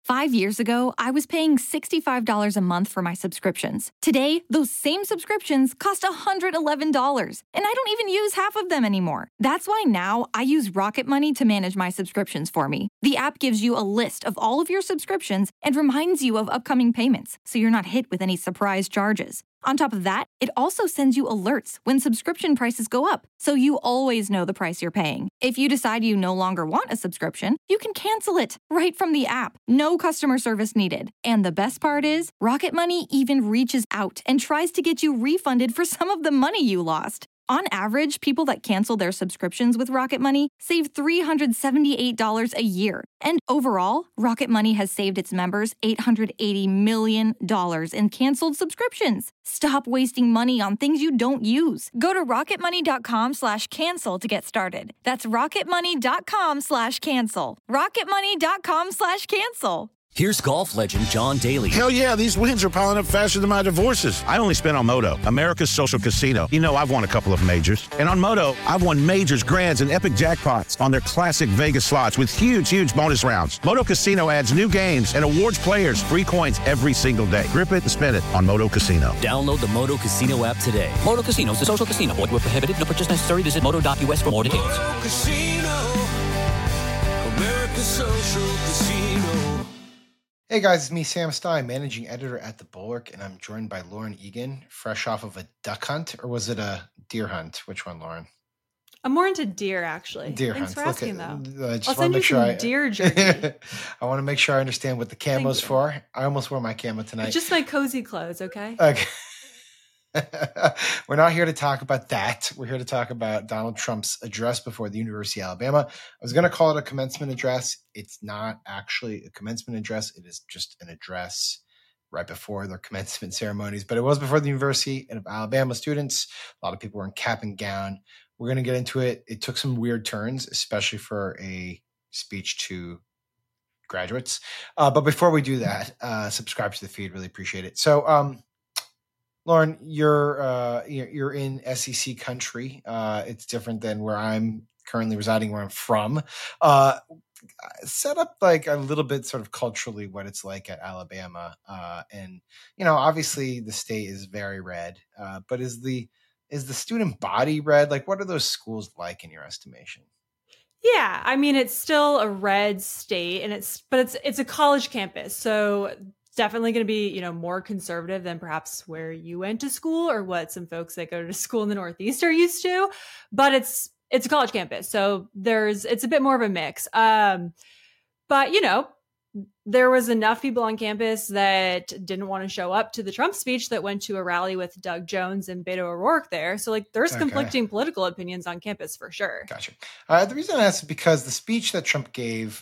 5 years ago, I was paying $65 a month for my subscriptions. Today, those same subscriptions cost $111, and I don't even use half of them anymore. That's why now I use Rocket Money to manage my subscriptions for me. The app gives you a list of all of your subscriptions and reminds you of upcoming payments, so you're not hit with any surprise charges. On top of that, it also sends you alerts when subscription prices go up, so you always know the price you're paying. If you decide you no longer want a subscription, you can cancel it right from the app. No customer service needed. And the best part is, Rocket Money even reaches out and tries to get you refunded for some of the money you lost. On average, people that cancel their subscriptions with Rocket Money save $378 a year. And overall, Rocket Money has saved its members $880 million in canceled subscriptions. Stop wasting money on things you don't use. Go to rocketmoney.com/cancel to get started. That's rocketmoney.com/cancel. rocketmoney.com/cancel. Here's golf legend John Daly. Hell yeah, these wins are piling up faster than my divorces. I only spent on Moto, America's social casino. You know, I've won a couple of majors. And on Moto, I've won majors, grands, and epic jackpots on their classic Vegas slots with huge bonus rounds. Moto Casino adds new games and awards players free coins every single day. Grip it and spin it on Moto Casino. Download the Moto Casino app today. Moto Casino is a social casino. Void where prohibited. No purchase necessary. Visit moto.us for more details. Moto Casino, America's social casino. Hey guys, it's me, Sam Stein, managing editor at The Bulwark, and I'm joined by Lauren Egan, fresh off of a duck hunt, or was it a deer hunt? Which one, Lauren? I'm more into deer, actually. Deer Thanks hunt. for asking, though. I'll send you some deer jerky. I want to make sure I understand what the camo's for. I almost wore my camo tonight. It's just my cozy clothes, okay? Okay. We're not here to talk about that. We're here to talk about Donald Trump's address before the University of Alabama. I was going to call it a commencement address. It's not actually a commencement address. It is just an address right before their commencement ceremonies. But it was before the University of Alabama students. A lot of people were in cap and gown. We're going to get into it. It took some weird turns, especially for a speech to graduates. But before we do that, subscribe to the feed. Really appreciate it. So, Lauren, you're in SEC country. It's different than where I'm currently residing, where I'm from. Set up like a little bit sort of culturally what it's like at Alabama. And, you know, obviously the state is very red, but is the student body red? Like, what are those schools like in your estimation? Yeah, I mean, it's still a red state, and it's a college campus. So definitely going to be, you know, more conservative than perhaps where you went to school or what some folks that go to school in the Northeast are used to. But it's a college campus, so it's a bit more of a mix. But you know, there was enough people on campus that didn't want to show up to the Trump speech that went to a rally with Doug Jones and Beto O'Rourke there. So like, there's conflicting political opinions on campus for sure. Gotcha. The reason I asked is because the speech that Trump gave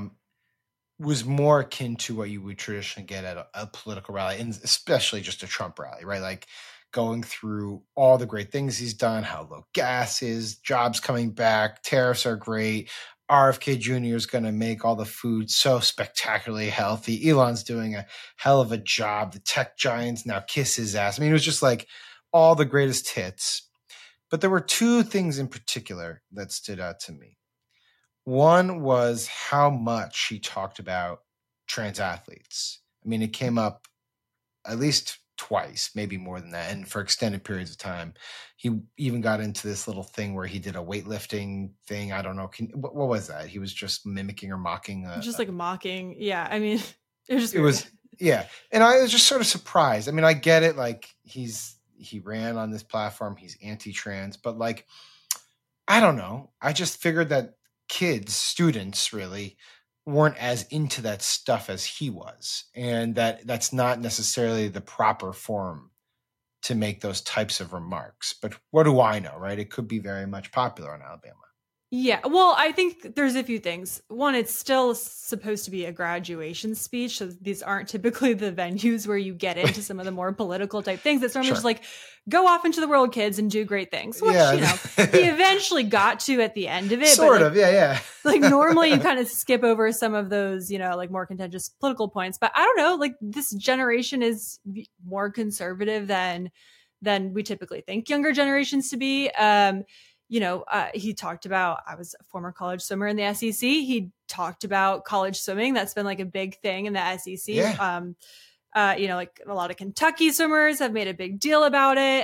was more akin to what you would traditionally get at a political rally, and especially just a Trump rally, right? Like going through all the great things he's done, how low gas is, jobs coming back, tariffs are great, RFK Jr. is going to make all the food so spectacularly healthy, Elon's doing a hell of a job, the tech giants now kiss his ass. I mean, it was just like all the greatest hits. But there were two things in particular that stood out to me. One was how much he talked about trans athletes. I mean, it came up at least twice, maybe more than that, and for extended periods of time. He even got into this little thing where he did a weightlifting thing. I don't know. What was that? He was just mimicking or mocking. Mocking. Yeah. I mean, it was, yeah. And I was just sort of surprised. I mean, I get it. Like he ran on this platform. He's anti-trans, but like, I don't know. I just figured that students really weren't as into that stuff as he was, and that's not necessarily the proper forum to make those types of remarks. But what do I know, right? It could be very much popular in Alabama. Yeah, well, I think there's a few things. One, it's still supposed to be a graduation speech, so these aren't typically the venues where you get into some of the more political type things. That's normally just like, go off into the world, kids, and do great things, which, you know, he eventually got to at the end of it. Sort of, yeah. Like normally you kind of skip over some of those, you know, like more contentious political points. But I don't know, like this generation is more conservative than we typically think younger generations to be. he talked about, I was a former college swimmer in the SEC. He talked about college swimming. That's been like a big thing in the SEC. Yeah. Like a lot of Kentucky swimmers have made a big deal about it.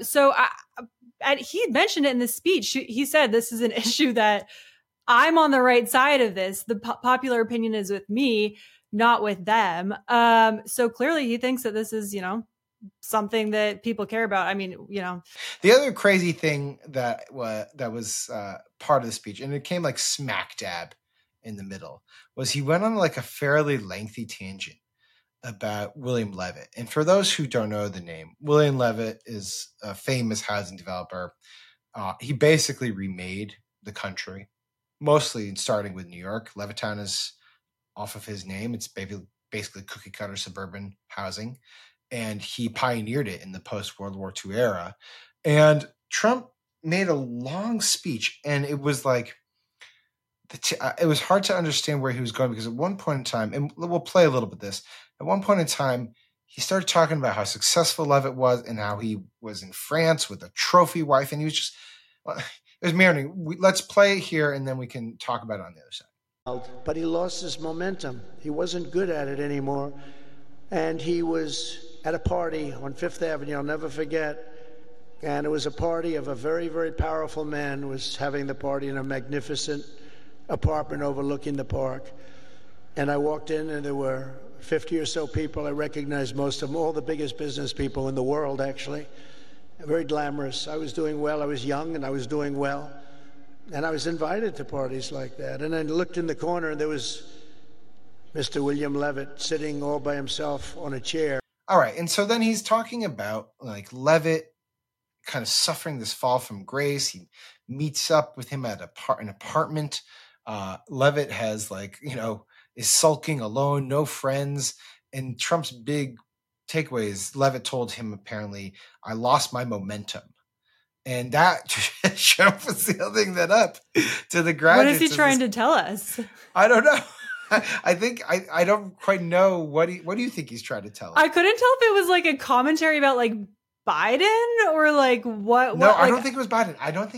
He mentioned it in the speech. He said, this is an issue that I'm on the right side of this. The popular opinion is with me, not with them. So clearly he thinks that this is, something that people care about. I mean, the other crazy thing that was part of the speech, and it came like smack dab in the middle, was he went on like a fairly lengthy tangent about William Levitt. And for those who don't know the name, William Levitt is a famous housing developer. He basically remade the country, mostly starting with New York. Levittown is off of his name. It's basically cookie cutter suburban housing. And he pioneered it in the post-World War II era. And Trump made a long speech, and it was like, it was hard to understand where he was going, because at one point in time, and we'll play a little bit of this, at one point in time, he started talking about how successful Levitt was and how he was in France with a trophy wife. And he was just, it was marinating. Let's play it here, and then we can talk about it on the other side. But he lost his momentum. He wasn't good at it anymore. And he was at a party on Fifth Avenue, I'll never forget. And it was a party of a very, very powerful man who was having the party in a magnificent apartment overlooking the park. And I walked in, and there were 50 or so people. I recognized most of them, all the biggest business people in the world, actually. Very glamorous. I was doing well. I was young, and I was doing well. And I was invited to parties like that. And I looked in the corner, and there was Mr. William Levitt sitting all by himself on a chair. All right. And so then he's talking about like Levitt kind of suffering this fall from grace. He meets up with him at an apartment. Levitt has is sulking alone, no friends. And Trump's big takeaway is Levitt told him, apparently, I lost my momentum. And that Trump was holding that up to the graduates. What is he trying to tell us? I don't know. I think I don't quite know what do you think he's trying to tell us? I couldn't tell if it was like a commentary about like Biden or like what. No, I don't think it was Biden. I don't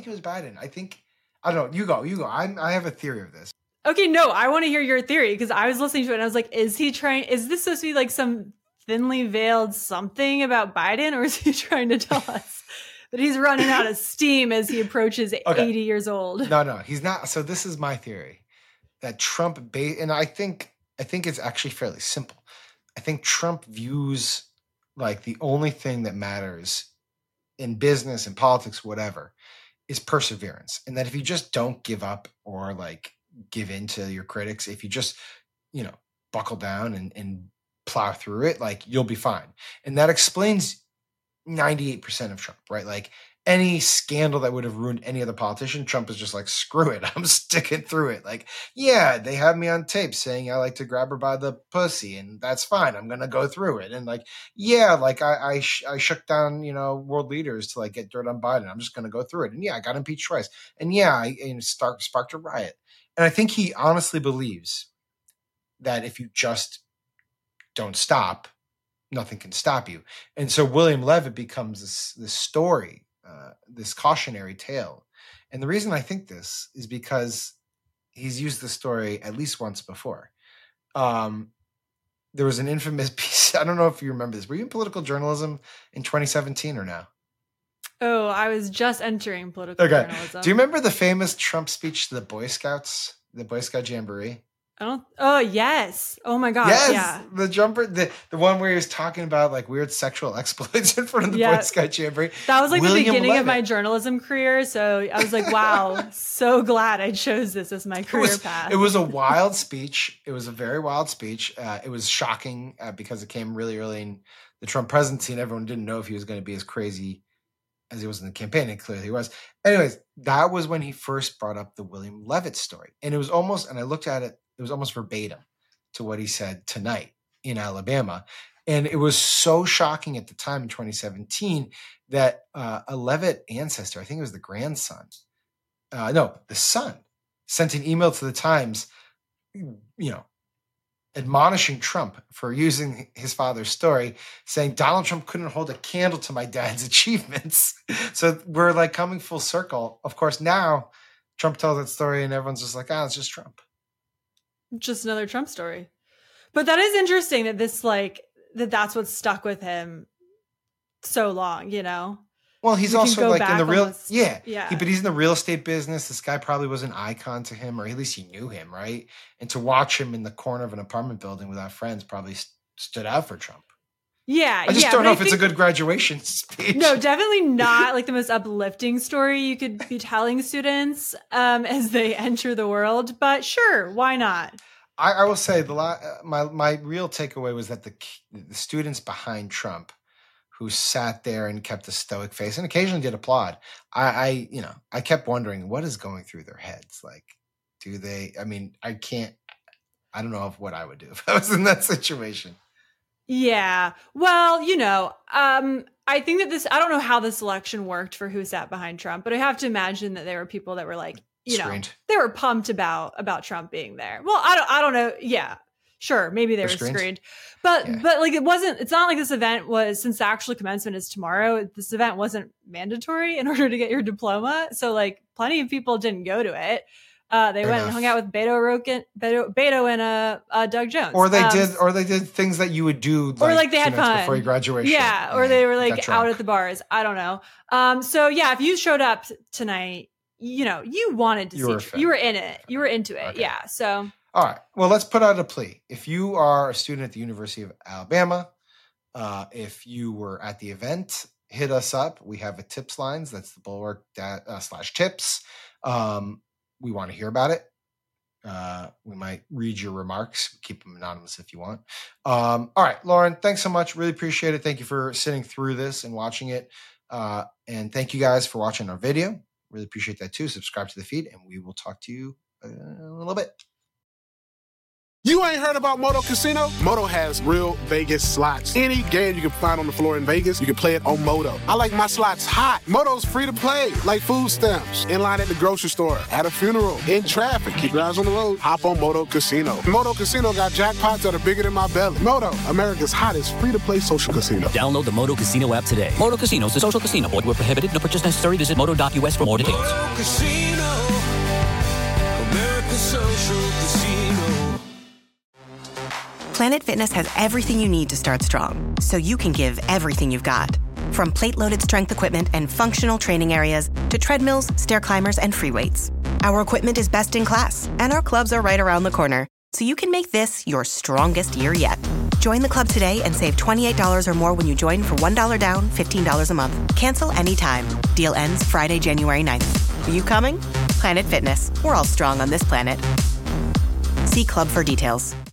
know. You go. I have a theory of this. Okay, no, I want to hear your theory, because I was listening to it and I was like, is this supposed to be like some thinly veiled something about Biden, or is he trying to tell us that he's running out of steam as he approaches 80 years old? No, he's not. So this is my theory. That Trump, and I think it's actually fairly simple. I think Trump views like the only thing that matters in business and politics, whatever, is perseverance. And that if you just don't give up or like give in to your critics, if you just, buckle down and plow through it, like you'll be fine. And that explains 98% of Trump, right? Like any scandal that would have ruined any other politician, Trump is just like, screw it, I'm sticking through it. Like, yeah, they have me on tape saying I like to grab her by the pussy, and that's fine. I'm going to go through it. And like, yeah, like I shook down, world leaders to like get dirt on Biden. I'm just going to go through it. And yeah, I got impeached twice. And yeah, I sparked a riot. And I think he honestly believes that if you just don't stop, nothing can stop you. And so William Levitt becomes this story, this cautionary tale. And the reason I think this is because he's used the story at least once before. There was an infamous piece. I don't know if you remember this. Were you in political journalism in 2017 or no? Oh, I was just entering political journalism. Do you remember the famous Trump speech to the Boy Scouts, the Boy Scout Jamboree? Oh, yes. Oh my gosh. Yes, yeah. The jumper, the one where he was talking about like weird sexual exploits in front of the Boy Scout Jamboree. That was like the beginning of my journalism career. So I was like, wow, so glad I chose this as my career path. It was a wild speech. It was a very wild speech. It was shocking because it came really early in the Trump presidency, and everyone didn't know if he was going to be as crazy as he was in the campaign, and clearly he was. Anyways, that was when he first brought up the William Levitt story. And it was almost, and I looked at it, it was almost verbatim to what he said tonight in Alabama. And it was so shocking at the time in 2017 that a Levitt ancestor, I think it was the grandson, the son, sent an email to the Times, admonishing Trump for using his father's story, saying Donald Trump couldn't hold a candle to my dad's achievements. So we're like coming full circle. Of course, now Trump tells that story and everyone's just like, it's just Trump. Just another Trump story. But that is interesting that this that's what stuck with him so long, you know? Well, he's also like in the real, almost, but he's in the real estate business. This guy probably was an icon to him, or at least he knew him, right? And to watch him in the corner of an apartment building without friends probably stood out for Trump. Yeah, I just don't know if it's a good graduation speech. No, definitely not like the most uplifting story you could be telling students as they enter the world. But sure, why not? I will say my real takeaway was that the students behind Trump, who sat there and kept a stoic face and occasionally did applaud. I kept wondering what is going through their heads. Like, do they? I mean, I don't know what I would do if I was in that situation. Yeah. Well, I think that I don't know how this election worked for who sat behind Trump, but I have to imagine that there were people that were like, screened. They were pumped about Trump being there. Well, I don't know. Yeah. Sure, maybe they were screened. But like it's not like this event was, since the actual commencement is tomorrow, this event wasn't mandatory in order to get your diploma. So like plenty of people didn't go to it. They went and hung out with Beto and Doug Jones. Or they did things that you would do or like they had fun before your graduation. Yeah, or they were like out at the bars. I don't know. So yeah, if you showed up tonight, you wanted to see. You were in it. You were into it. Okay. Yeah. So all right. Well, let's put out a plea. If you are a student at the University of Alabama, if you were at the event, hit us up. We have a tips lines. That's the Bulwark /tips. We want to hear about it. We might read your remarks. Keep them anonymous if you want. All right, Lauren, thanks so much. Really appreciate it. Thank you for sitting through this and watching it. And thank you guys for watching our video. Really appreciate that too. Subscribe to the feed, and we will talk to you in a little bit. You ain't heard about Moto Casino? Moto has real Vegas slots. Any game you can find on the floor in Vegas, you can play it on Moto. I like my slots hot. Moto's free to play, like food stamps, in line at the grocery store, at a funeral, in traffic. Keep your eyes on the road. Hop on Moto Casino. Moto Casino got jackpots that are bigger than my belly. Moto, America's hottest free-to-play social casino. Download the Moto Casino app today. Moto Casino is a social casino. Void where prohibited. No purchase necessary. Visit moto.us for more details. Moto Casino, America's social casino. Planet Fitness has everything you need to start strong, so you can give everything you've got. From plate-loaded strength equipment and functional training areas to treadmills, stair climbers, and free weights. Our equipment is best in class, and our clubs are right around the corner, so you can make this your strongest year yet. Join the club today and save $28 or more when you join for $1 down, $15 a month. Cancel anytime. Deal ends Friday, January 9th. Are you coming? Planet Fitness. We're all strong on this planet. See club for details.